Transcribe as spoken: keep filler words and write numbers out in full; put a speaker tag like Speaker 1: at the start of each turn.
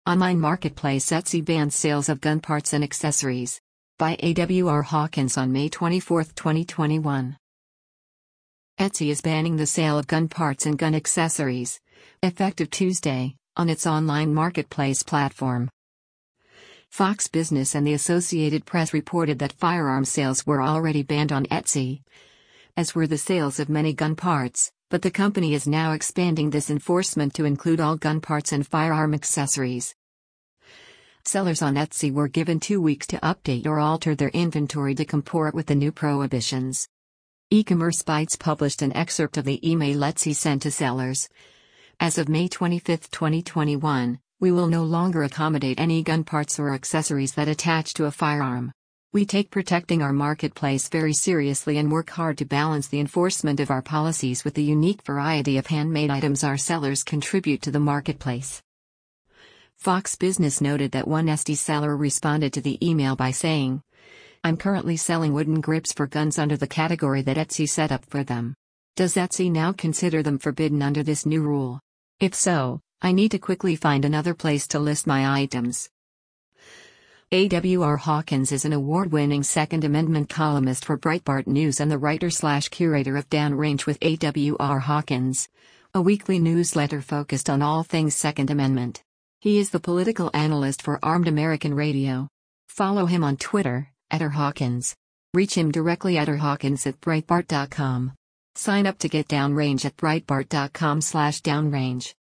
Speaker 1: Online marketplace Etsy bans sales of gun parts and accessories. By A W R Hawkins on May twenty-fourth, twenty twenty-one. Etsy is banning the sale of gun parts and gun accessories, effective Tuesday, on its online marketplace platform. Fox Business and the Associated Press reported that firearm sales were already banned on Etsy, as were the sales of many gun parts, but the company is now expanding this enforcement to include all gun parts and firearm accessories. Sellers on Etsy were given two weeks to update or alter their inventory to comport with the new prohibitions. E-Commerce Bytes published an excerpt of the email Etsy sent to sellers. As of May twenty-fifth, twenty twenty-one, we will no longer accommodate any gun parts or accessories that attach to a firearm. We take protecting our marketplace very seriously and work hard to balance the enforcement of our policies with the unique variety of handmade items our sellers contribute to the marketplace. Fox Business noted that one Etsy seller responded to the email by saying, "I'm currently selling wooden grips for guns under the category that Etsy set up for them. Does Etsy now consider them forbidden under this new rule? If so, I need to quickly find another place to list my items." A W R Hawkins is an award-winning Second Amendment columnist for Breitbart News and the writer-slash-curator of Downrange with A W R Hawkins, a weekly newsletter focused on all things Second Amendment. He is the political analyst for Armed American Radio. Follow him on Twitter, at R Hawkins. Reach him directly at r hawkins at breitbart dot com. Sign up to get Downrange at breitbart dot com slash downrange.